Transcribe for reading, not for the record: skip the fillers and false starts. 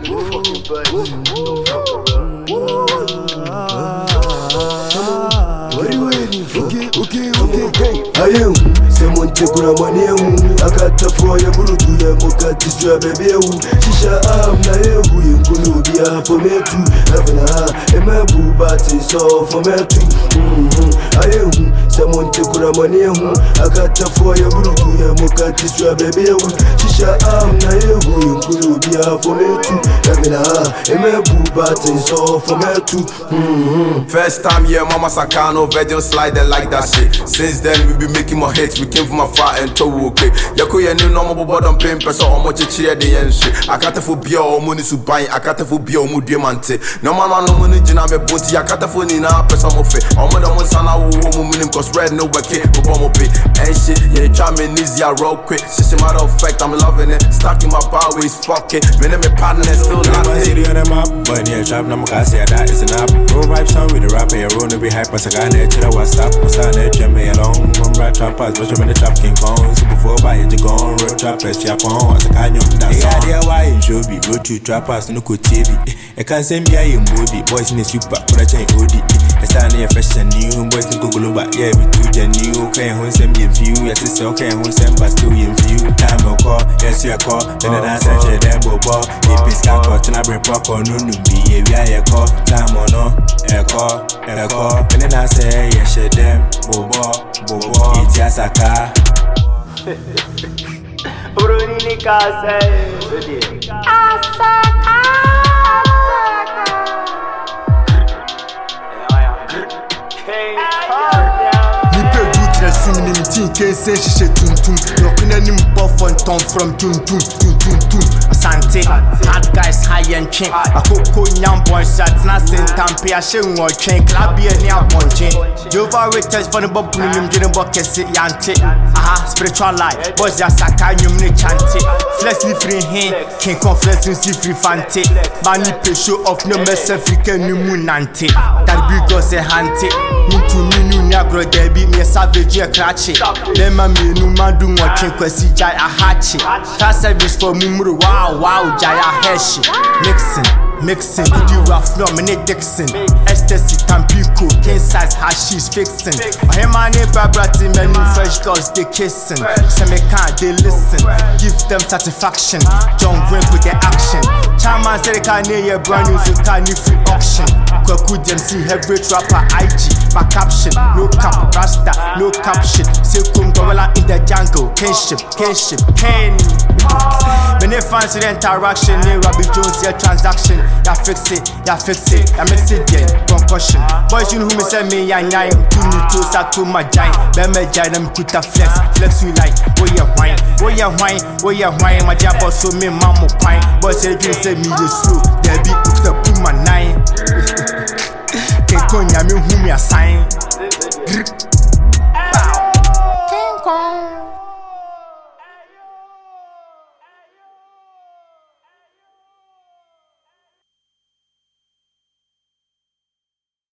fucking birds. What are you waiting for? Okay. I am someone take money. I got to for your Burudu, Mokati, baby. Shisha, I'm not you could be for me too. And my boo, but it's all for me too. I am someone take money. I got to for your Burudu, Mokati, baby. Shisha, I'm not you could be for me too. And my boo, but it's all for me too. First time, yeah, Mama Sakano, Virgin sliding like that shit. Since then, we be making more hits. We came from afar and toe okay. Yako ya new normal bottom pain person or much cheer the end shit. I can't for beer or money to buy. I can't for beer or diamante. No man no money jina me bounty. I can't for ni na person of it. I'm the one sana who minimum cause red no bucket. Obama pay and shit. Yeah, try me easy I roll quick. Shit matter of fact I'm loving it. Stuck in my power is fucking. When I'm a partner still not city on the map. But yeah, trap no more say that is an app. Roll vibe sound with the rapper. You roll no be hype. But I got it. Chilla what's up. What's on it? Jimmy alone. One right trappers. Watch them in the trap King Kong. So before buy it you gone. Road trappers. Japon. As a canyon. That's all. Yeah, why you should be. Road to trappers. No could TV. I can't send me a movie. Boys in the super. But I change OD. I stand here fresh and new. Boys in Google but yeah, we too genuine. Okay, who send me a view. Yes, it's okay. Who send but still in view. Time will call. Yes, you call. Then I dance and share them ball. If it's got caught and I break pop on no be a VI call. Time or no. A call. And then I say, yes, share them. Bobo. It's just a car. Bruni casa. Can't say she said tum tum. Looking at him buff on Tom from tum. Asante, hard guys high and chain. A cocoa young boy shots, nothing tampi. I should watch chain, clubby and young one chain. Jova Ritters for the bob premium, Jim Bucket, Yanti. Aha, spiritual life, boys, Yasaka, you may chant it. Flexly free hand, King Conflex, free fante. Money pay show of no mess African new moon nante. That big girl say hante. Into me, Nagro, there be me a savage, a cratchy. Lema me no man do watching Kwesi Jai a hatchet. Fast service for Mumuru, wow, Jaya Heshi. Mixing, could you rough no minute Dixon? Ecstasy, Tampico, king size, hashish fixing. Him and Brati, many fresh girls, they kissing. Some can't, they listen, give them satisfaction. John Wink with the action. Chairman said they can't hear your brand new, so can't free auction. Kwaku them see every rapper IG. My caption, no cap, rasta, no cap shit. Silkum Gorilla in the jungle, kinship. Many fancy the interaction, near Robbie Jones, your transaction. Ya fix it, ya mix it, yeah, concussion. Boys, you know who me send me, ya nine. To me, to my giant. Beme giant, I'm good to flex you like, where you whine, my job also me, mammo pine. Boys, they can say me, you slow. They be hooked up to my nine. Can't call me whom you assign.